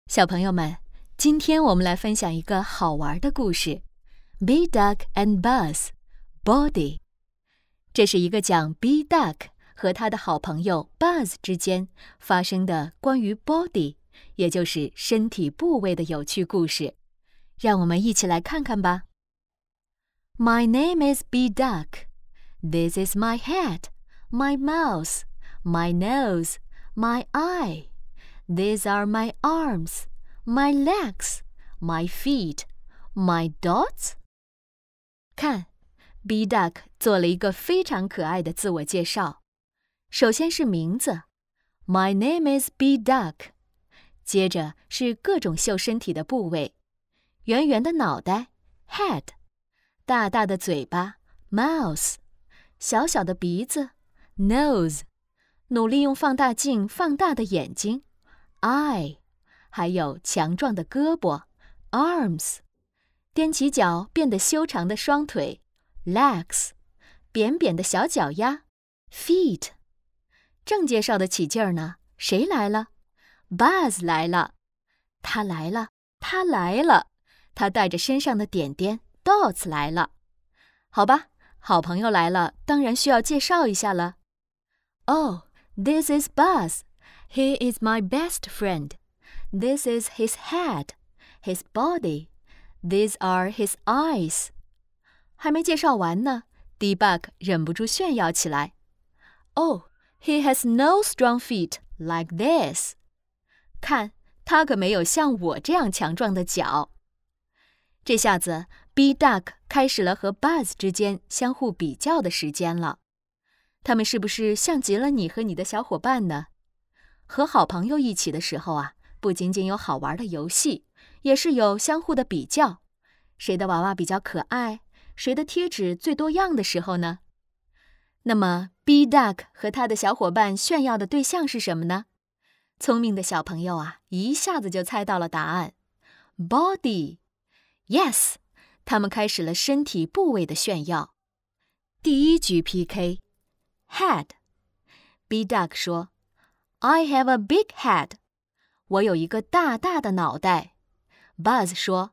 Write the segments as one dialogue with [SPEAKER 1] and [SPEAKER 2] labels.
[SPEAKER 1] 小朋友们，今天我们来分享一个好玩的故事 Bee Duck and Buzz, Body。 这是一个讲 Bee Duck 和他的好朋友 Buzz 之间发生的关于 body， 也就是身体部位的有趣故事。让我们一起来看看吧。 My name is Bee Duck. This is my head, my mouth, my nose, my eye.These are my arms, my legs, my feet, my dots. 看 Bee Duck 做了一个非常可爱的自我介绍。首先是名字 My name is Bee Duck。 接着是各种秀身体的部位，圆圆的脑袋 Head， 大大的嘴巴 Mouth， 小小的鼻子 Nose， 努力用放大镜放大的眼睛Eye， 还有强壮的胳膊 Arms， 踮起脚变得修长的双腿 Legs， 扁扁的小脚丫 Feet。 正介绍的起劲儿呢，谁来了？ Buzz 来了。他来了，他来了，他带着身上的点点 Dots 来了。好吧，好朋友来了，当然需要介绍一下了。 Oh, this is Buzz.He is my best friend. This is his head, his body. These are his eyes. 还没介绍完呢， Debug 忍不住炫耀起来。Oh, he has no strong feet like this. 看，他可没有像我这样强壮的脚。这下子 Bee Duck 开始了和 Buzz 之间相互比较的时间了。他们是不是像极了你和你的小伙伴呢？和好朋友一起的时候啊，不仅仅有好玩的游戏，也是有相互的比较。谁的娃娃比较可爱，谁的贴纸最多样的时候呢？那么 Bee Duck 和他的小伙伴炫耀的对象是什么呢？聪明的小朋友啊，一下子就猜到了答案。Body。 Yes， 他们开始了身体部位的炫耀。第一局 PK Head。 Bee Duck 说I have a big head. 我有一个大大的脑袋。 Buzz 说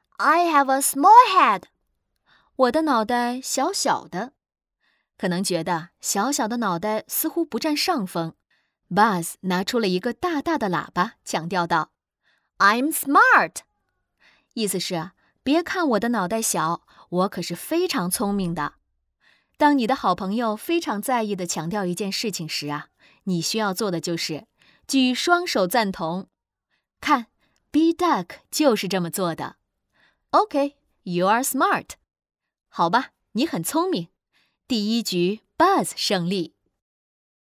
[SPEAKER 1] I have a small head. 我的脑袋小小的。可能觉得小小的脑袋似乎不占上风， Buzz 拿出了一个大大的喇叭，强调道 I'm smart. 意思是别看我的脑袋小，我可是非常聪明的。当你的好朋友非常在意地强调一件事情时啊，你需要做的就是举双手赞同。看 Bee Duck 就是这么做的。 OK, you are smart. 好吧，你很聪明。第一局 Buzz 胜利。